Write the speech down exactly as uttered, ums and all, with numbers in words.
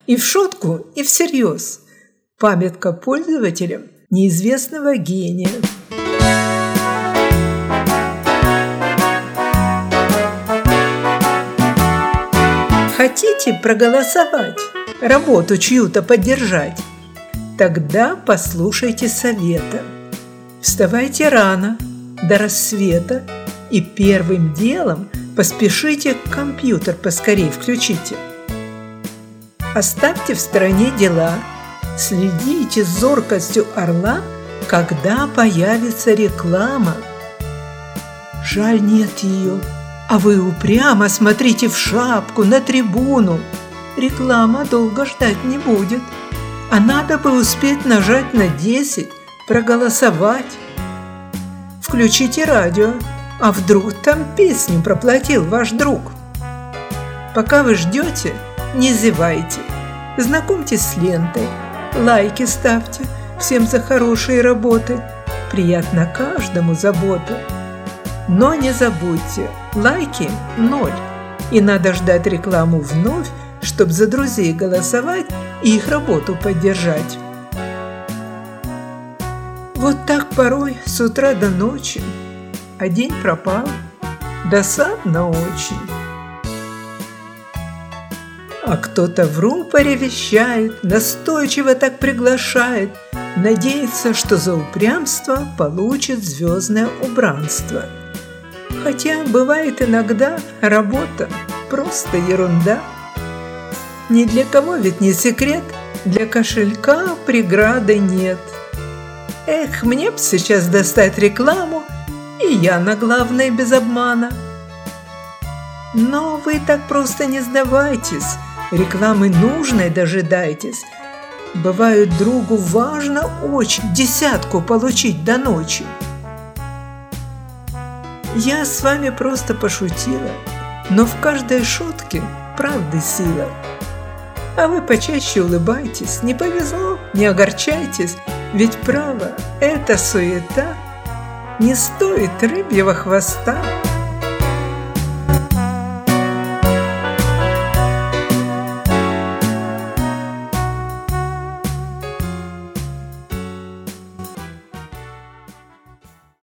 И в шутку, и всерьез. Памятка пользователям неизвестного гения. Хотите проголосовать, работу чью-то поддержать? Тогда послушайте совета. Вставайте рано, до рассвета, и первым делом поспешите компьютер поскорей включите. Оставьте в стороне дела, следите с зоркостью орла, когда появится реклама. Жаль, нет ее, а вы упрямо смотрите в шапку, на трибуну. Реклама долго ждать не будет, а надо бы успеть нажать на десять, проголосовать. Включите радио, а вдруг там песню проплатил ваш друг. Пока вы ждете, не зевайте, знакомьтесь с лентой, лайки ставьте всем за хорошие работы, приятно каждому забота. Но не забудьте, лайки – ноль, и надо ждать рекламу вновь, чтобы за друзей голосовать и их работу поддержать. Вот так порой с утра до ночи, а день пропал, досадно очень. А кто-то в рупоре вещает, настойчиво так приглашает, надеется, что за упрямство получит звездное убранство. Хотя бывает иногда работа просто ерунда. Ни для кого ведь не секрет, для кошелька преграды нет. Эх, мне б сейчас достать рекламу, и я на главное без обмана. Но вы так просто не сдавайтесь, рекламы нужной дожидайтесь. Бывает, другу важно очень десятку получить до ночи. Я с вами просто пошутила, но в каждой шутке правды сила. А вы почаще улыбайтесь, не повезло, не огорчайтесь, ведь право, эта суета не стоит рыбьего хвоста.